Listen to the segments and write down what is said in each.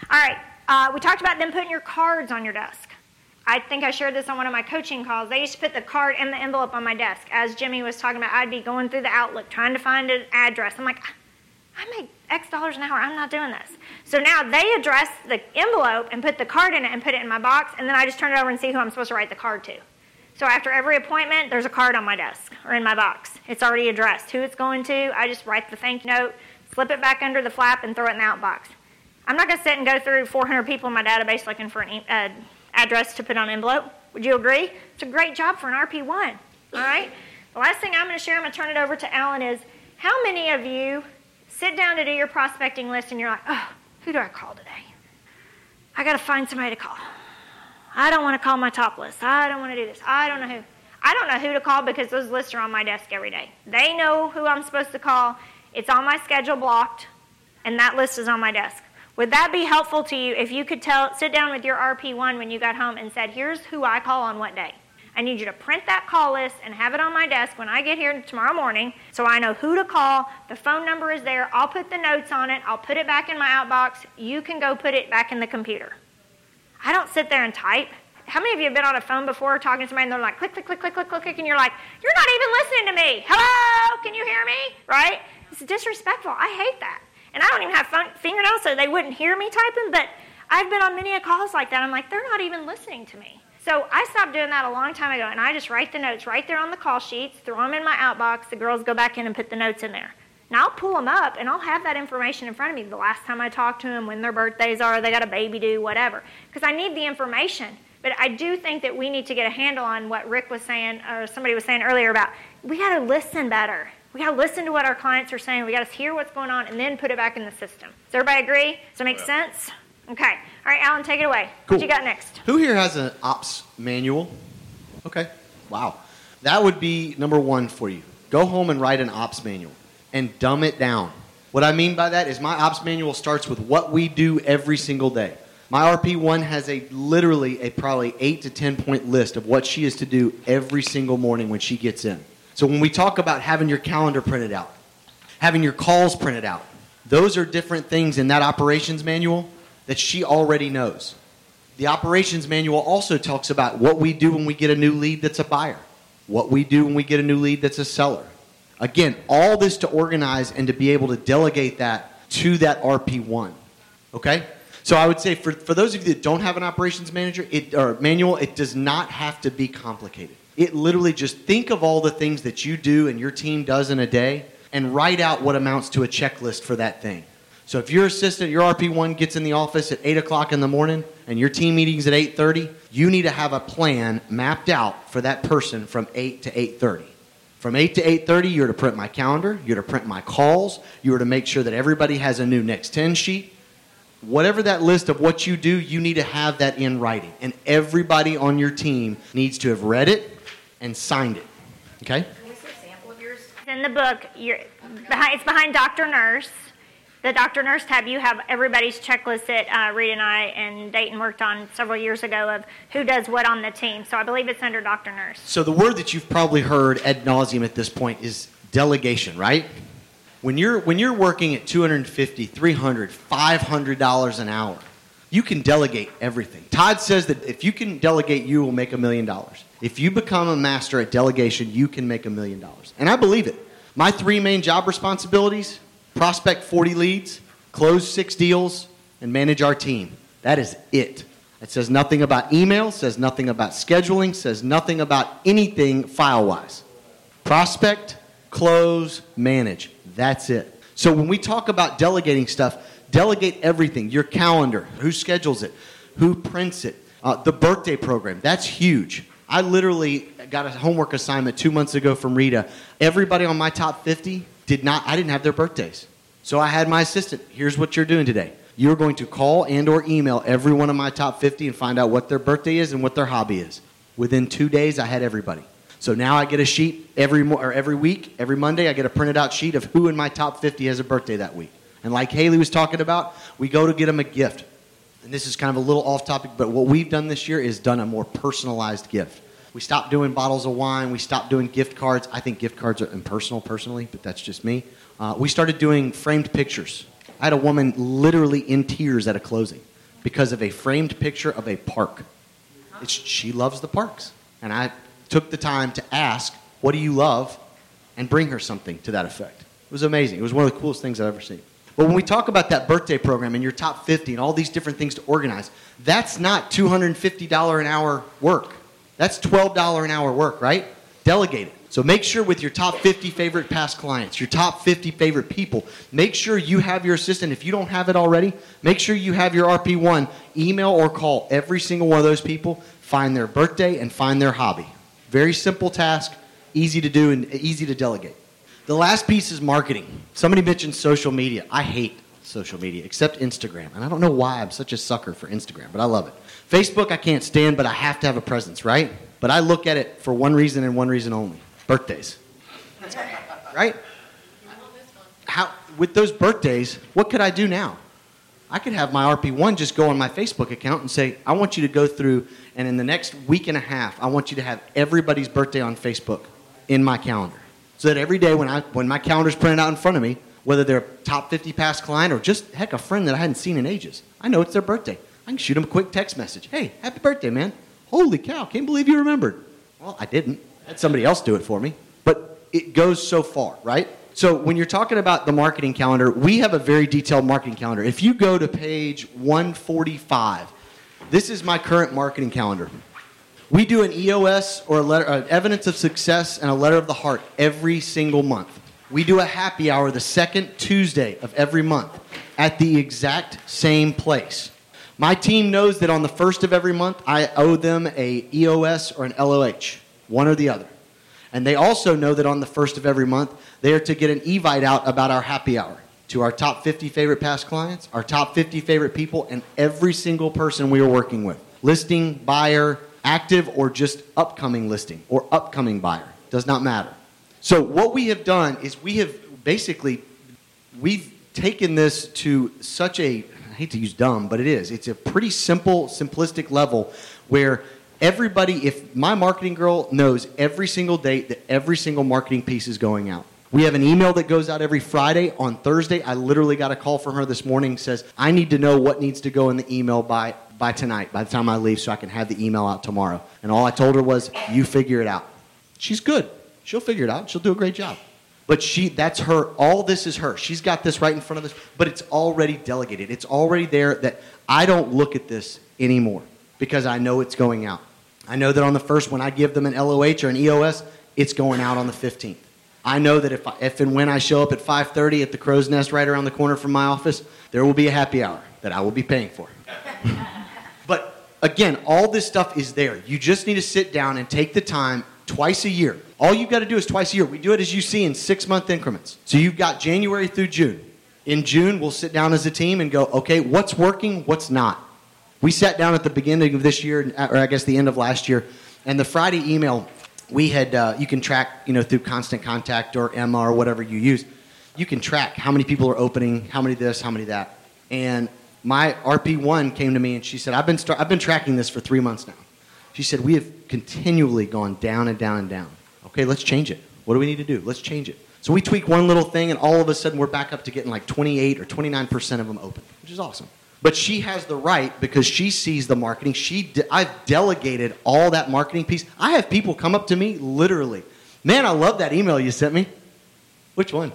All right. We talked about them putting your cards on your desk. I think I shared this on one of my coaching calls. They used to put the card in the envelope on my desk. As Jimmy was talking about, I'd be going through the Outlook, trying to find an address. I'm like, I make X dollars an hour. I'm not doing this. So now they address the envelope and put the card in it and put it in my box, and then I just turn it over and see who I'm supposed to write the card to. So after every appointment, there's a card on my desk or in my box. It's already addressed. Who it's going to, I just write the thank you note, slip it back under the flap, and throw it in the outbox. I'm not going to sit and go through 400 people in my database looking for an address to put on an envelope. Would you agree? It's a great job for an RP1. All right? The last thing I'm going to share, I'm going to turn it over to Alan, is how many of you sit down to do your prospecting list and you're like, oh, who do I call today? I got to find somebody to call. I don't want to call my top list. I don't want to do this. I don't know who. I don't know who to call because those lists are on my desk every day. They know who I'm supposed to call. It's on my schedule blocked, and that list is on my desk. Would that be helpful to you if you could sit down with your RP1 when you got home and said, here's who I call on what day? I need you to print that call list and have it on my desk when I get here tomorrow morning so I know who to call. The phone number is there. I'll put the notes on it. I'll put it back in my outbox. You can go put it back in the computer. I don't sit there and type. How many of you have been on a phone before talking to somebody and they're like, click, click, click, click, click, click, click, and you're like, you're not even listening to me. Hello? Can you hear me? Right? It's disrespectful. I hate that. And I don't even have fingernails so they wouldn't hear me typing, but I've been on many calls like that. I'm like, they're not even listening to me. So I stopped doing that a long time ago, and I just write the notes right there on the call sheets, throw them in my outbox. The girls go back in and put the notes in there. Now I'll pull them up, and I'll have that information in front of me the last time I talked to them, when their birthdays are, they got a baby due, whatever, because I need the information. But I do think that we need to get a handle on what Rick was saying, or somebody was saying earlier about, we got to listen better. We got to listen to what our clients are saying. We got to hear what's going on and then put it back in the system. Does everybody agree? Does that make sense? Okay. All right, Alan, take it away. Cool. What you got next? Who here has an ops manual? Okay. Wow. That would be number one for you. Go home and write an ops manual and dumb it down. What I mean by that is my ops manual starts with what we do every single day. My RP1 has literally a probably 8 to 10 point list of what she is to do every single morning when she gets in. So when we talk about having your calendar printed out, having your calls printed out, those are different things in that operations manual that she already knows. The operations manual also talks about what we do when we get a new lead that's a buyer, what we do when we get a new lead that's a seller. Again, all this to organize and to be able to delegate that to that RP1. Okay? So I would say for those of you that don't have an operations manual, it does not have to be complicated. It literally just think of all the things that you do and your team does in a day and write out what amounts to a checklist for that thing. So if your assistant, your RP1 gets in the office at 8 o'clock in the morning and your team meeting's at 8:30, you need to have a plan mapped out for that person from 8 to 8:30. From 8 to 8:30, you're to print my calendar, you're to print my calls, you're to make sure that everybody has a new Next 10 sheet. Whatever that list of what you do, you need to have that in writing. And everybody on your team needs to have read it and signed it. Okay? Can we see a sample of yours? It's in the book. It's behind Dr. Nurse. The Dr. Nurse tab, you have everybody's checklist that Rita and I and Dayton worked on several years ago of who does what on the team. So I believe it's under Dr. Nurse. So the word that you've probably heard ad nauseum at this point is delegation, right? When you're working at $250, $300, $500 an hour, you can delegate everything. Todd says that if you can delegate, you will make $1 million. If you become a master at delegation, you can make $1 million. And I believe it. My 3 main job responsibilities: prospect 40 leads, close 6 deals, and manage our team. That is it. It says nothing about email, says nothing about scheduling, says nothing about anything file-wise. Prospect, close, manage. That's it. So when we talk about delegating stuff, delegate everything. Your calendar, who schedules it, who prints it, the birthday program. That's huge. I literally got a homework assignment 2 months ago from Rita. Everybody on my top 50 I didn't have their birthdays. So I had my assistant, here's what you're doing today. You're going to call and or email every one of my top 50 and find out what their birthday is and what their hobby is. Within 2 days, I had everybody. So now I get a sheet every week, every Monday, I get a printed out sheet of who in my top 50 has a birthday that week. And like Haley was talking about, we go to get them a gift. And this is kind of a little off topic, but what we've done this year is done a more personalized gift. We stopped doing bottles of wine. We stopped doing gift cards. I think gift cards are impersonal personally, but that's just me. We started doing framed pictures. I had a woman literally in tears at a closing. because of a framed picture of a park. She loves the parks. And I took the time to ask, what do you love? And bring her something to that effect. It was amazing. It was one of the coolest things I've ever seen. But when we talk about that birthday program and your top 50 and all these different things to organize, that's not $250 an hour work. That's $12 an hour work, right? Delegate it. So make sure with your top 50 favorite past clients, your top 50 favorite people, make sure you have your assistant. If you don't have it already, make sure you have your RP1 email or call every single one of those people, find their birthday and find their hobby. Very simple task, easy to do and easy to delegate. The last piece is marketing. Somebody mentioned social media. I hate social media, except Instagram. And I don't know why I'm such a sucker for Instagram, but I love it. Facebook I can't stand, but I have to have a presence, right? But I look at it for one reason and one reason only. Birthdays. Right? With those birthdays, what could I do now? I could have my RP1 just go on my Facebook account and say, I want you to go through, and in the next week and a half, I want you to have everybody's birthday on Facebook in my calendar. So that every day when my calendar's printed out in front of me, whether they're a top 50 past client or just, heck, a friend that I hadn't seen in ages, I know it's their birthday. I can shoot them a quick text message. Hey, happy birthday, man. Holy cow, can't believe you remembered. Well, I didn't. I had somebody else do it for me. But it goes so far, right? So when you're talking about the marketing calendar, we have a very detailed marketing calendar. If you go to page 145, this is my current marketing calendar. We do an EOS or an evidence of success and a letter of the heart every single month. We do a happy hour the second Tuesday of every month at the exact same place. My team knows that on the first of every month, I owe them a EOS or an LOH, one or the other. And they also know that on the first of every month, they are to get an Evite out about our happy hour to our top 50 favorite past clients, our top 50 favorite people, and every single person we are working with. Listing, buyer, active, or just upcoming listing, or upcoming buyer. Does not matter. So what we have done is we've taken this to such a, I hate to use dumb, but it is. It's a pretty simple, simplistic level where everybody, if my marketing girl knows every single date that every single marketing piece is going out. We have an email that goes out every Friday. On Thursday, I literally got a call from her this morning, says, I need to know what needs to go in the email by tonight, by the time I leave, so I can have the email out tomorrow. And all I told her was, you figure it out. She's good. She'll figure it out. She'll do a great job. But that's her. All this is her. She's got this right in front of us, but it's already delegated. It's already there that I don't look at this anymore because I know it's going out. I know that on the first, when I give them an LOH or an EOS, it's going out on the 15th. I know that if and when I show up at 5:30 at the Crow's Nest right around the corner from my office, there will be a happy hour that I will be paying for. But again, all this stuff is there. You just need to sit down and take the time twice a year. All you've got to do is twice a year. We do it, as you see, in 6-month increments. So you've got January through June. In June, we'll sit down as a team and go, okay, what's working, what's not? We sat down at the beginning of this year, or I guess the end of last year, and the Friday email, we had, you can track, through Constant Contact or Emma or whatever you use, you can track how many people are opening, how many this, how many that. And my RP1 came to me and she said, I've been tracking this for 3 months now. She said, we have continually gone down and down and down. Okay, let's change it. What do we need to do? Let's change it. So we tweak one little thing, and all of a sudden we're back up to getting like 28 or 29% of them open, which is awesome. But she has the right because she sees the marketing. I've delegated all that marketing piece. I have people come up to me literally, man, I love that email you sent me. Which one?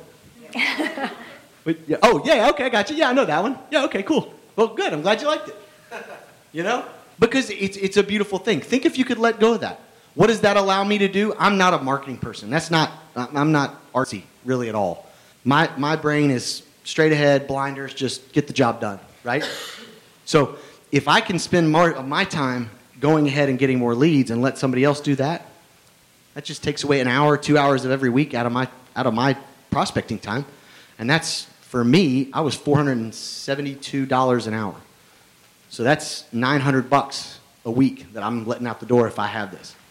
Oh, yeah, okay, I got you. Yeah, I know that one. Yeah, okay, cool. Well, good. I'm glad you liked it. Because it's a beautiful thing. Think if you could let go of that. What does that allow me to do? I'm not a marketing person. I'm not artsy really at all. My brain is straight ahead, blinders, just get the job done, right? So if I can spend more of my time going ahead and getting more leads and let somebody else do that, that just takes away an hour, 2 hours of every week out of my prospecting time. And that's, for me, I was $472 an hour. So that's $900 a week that I'm letting out the door if I have this.